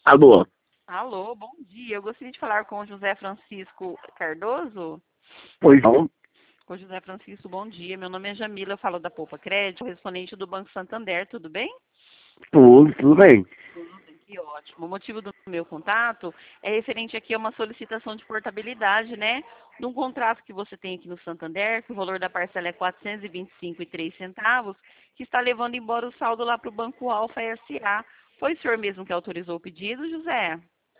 Alô? Alô, bom dia. Eu gostaria de falar com o José Francisco Cardoso. Pois não? Com o José Francisco, bom dia. Meu nome é Jamila, eu falo da Poupa Crédito, correspondente do Banco Santander, tudo bem? Tudo bem. Que ótimo. O motivo do meu contato é referente aqui a uma solicitação de portabilidade, né? De um contrato que você tem aqui no Santander, que o valor da parcela é R$ 425,03, que está levando embora o saldo lá para o Banco Alfa S.A. Foi o senhor mesmo que autorizou o pedido, José?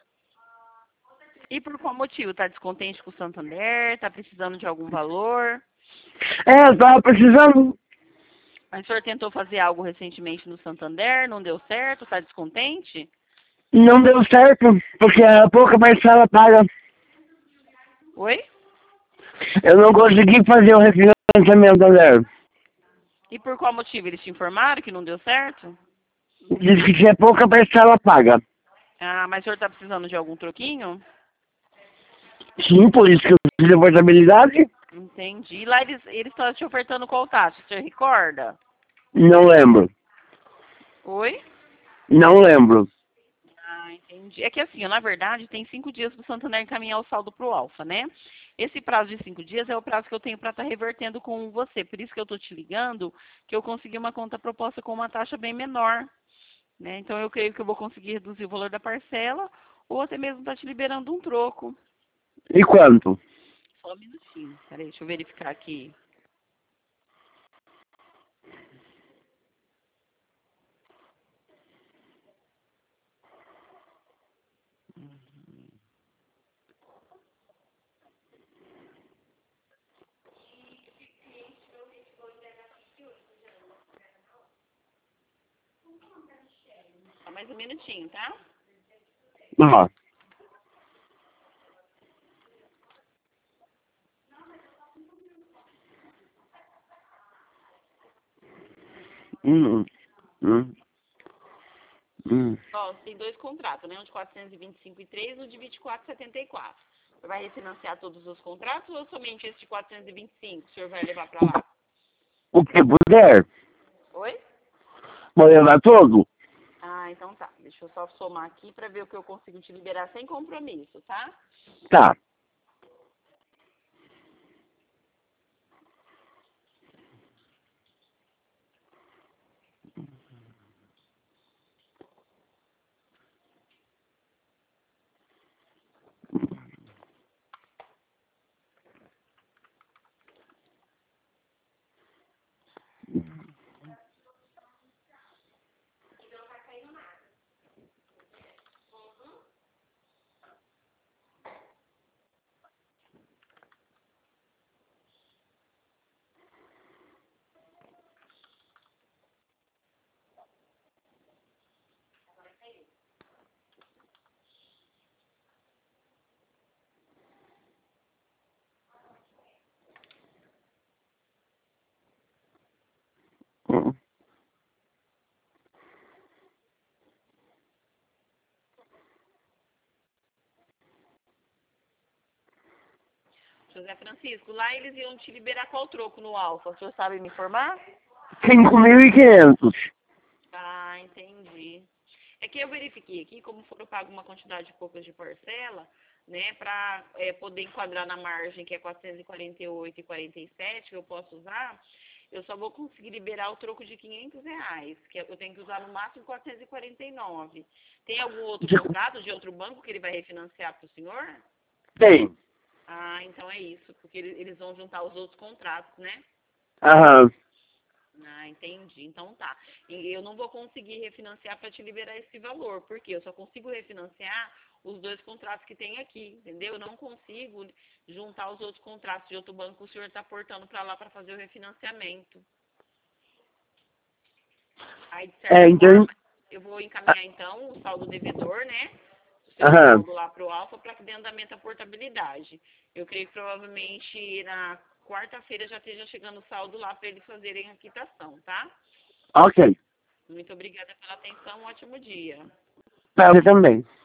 E por qual motivo? Está descontente com o Santander? Está precisando de algum valor? Eu tava precisando. Mas o senhor tentou fazer algo recentemente no Santander, não deu certo? Está descontente? Não deu certo, porque a pouca parcela paga. Oi? Eu não consegui fazer o refinanciamento dela. E por qual motivo? Eles te informaram que não deu certo? Diz que tinha pouca parcela paga. Ah, mas o senhor está precisando de algum troquinho? Sim, por isso que eu fiz a portabilidade. Entendi. Lá eles estão te ofertando qual taxa? O senhor recorda? Não lembro. Oi? Não lembro. Ah, entendi. É que assim, na verdade, tem 5 dias para o Santander encaminhar o saldo para o Alfa, né? Esse prazo de 5 dias é o prazo que eu tenho para estar revertendo com você. Por isso que eu estou te ligando, que eu consegui uma conta proposta com uma taxa bem menor, né? Então eu creio que eu vou conseguir reduzir o valor da parcela ou até mesmo estar te liberando um troco. E quanto? Só um minutinho. Peraí, deixa eu verificar aqui. Só mais um minutinho, tá? Ó. Hum, hum, hum. Ó, tem dois contratos, né? Um de 425,3 e um de 24,74. Você vai refinanciar todos os contratos ou somente esse de 425 o senhor vai levar para lá? O que puder. Oi? Vou levar todo? Ah, então tá. Deixa eu só somar aqui para ver o que eu consigo te liberar sem compromisso, tá? Tá. Hum. José Francisco, lá eles iam te liberar qual troco no Alfa? O senhor sabe me informar? 5.500. Ah, entendi. É que eu verifiquei aqui, como foram pago uma quantidade de poucas de parcela, né, para poder enquadrar na margem que é 448,47 que eu posso usar, eu só vou conseguir liberar o troco de R$ 500, que eu tenho que usar no máximo 449. Tem algum outro contrato de outro banco que ele vai refinanciar para o senhor? Tem. Ah, então é isso, porque eles vão juntar os outros contratos, né? Aham. Ah, entendi. Então tá. E eu não vou conseguir refinanciar para te liberar esse valor, porque eu só consigo refinanciar os dois contratos que tem aqui, entendeu? Eu não consigo juntar os outros contratos de outro banco que o senhor está portando para lá para fazer o refinanciamento. Aí, de certa Então. forma, eu vou encaminhar então o saldo devedor, né? O seu Aham. saldo lá para o Alfa para que dê andamento à portabilidade. Eu creio que provavelmente na quarta-feira já esteja chegando o saldo lá para eles fazerem a quitação, tá? Ok. Muito obrigada pela atenção, um ótimo dia. Pra você também.